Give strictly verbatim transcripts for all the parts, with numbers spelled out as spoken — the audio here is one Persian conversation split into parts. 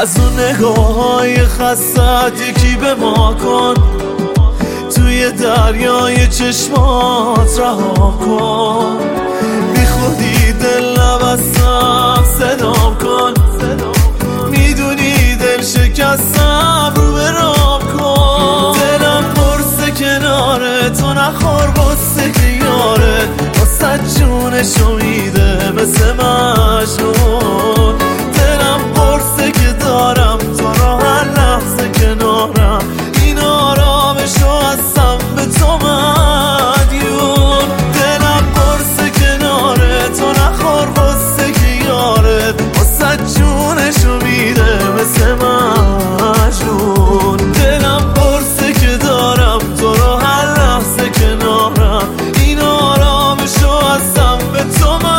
از اون نگاه های خستت یکی به ما کن، توی دریای چشمات رها کن. بی خودی دل نبستم صدام کن، میدونی دل شکستم رو به رام کن. دلم برسه کناره تو نخور بسته که یاره، واسه جونشو میده مثل مجنون. دلم برسه که دارم تو رو هر لحظه کنارم، این آرامشو هستم به تو مدیون. دلم برسه کناره تو نخور بسته که یاره، واسه جونشو میده مثل مجنون. دلم برسه که دارم تو رو هر لحظه کنارم، این آرامشو هستم به تو مدیون.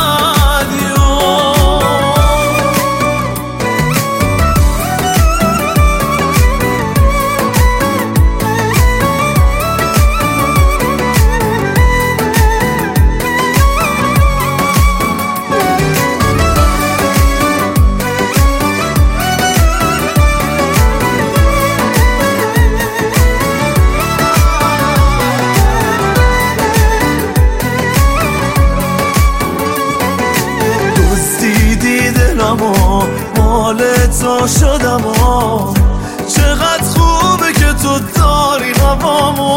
مال تو شدم و چقدر خوبه که تو داری هوامو.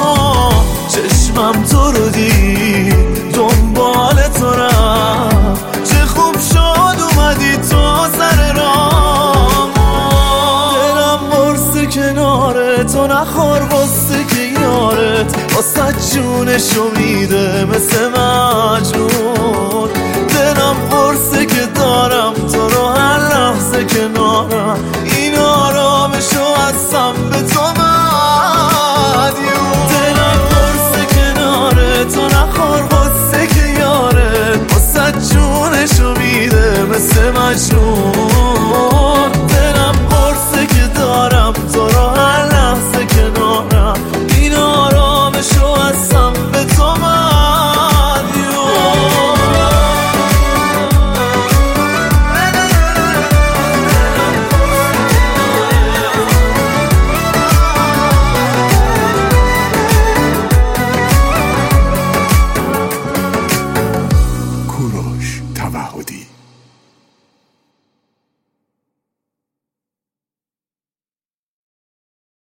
چشمم تو رو دید دنبال تو رفت، چه خوب شد اومدی تو سر رامو. دلم برسه کناره تو نخور بسته که یارت، واسه جونشو میده مثل مجنون. دلم برسه که دارم تو رو هر لحظه کنارم، این آرامشو هستم به تو مدیون. دلم برسه کناره تو نخور بسته که یاره، واسه جونشو میده مثل مجنون.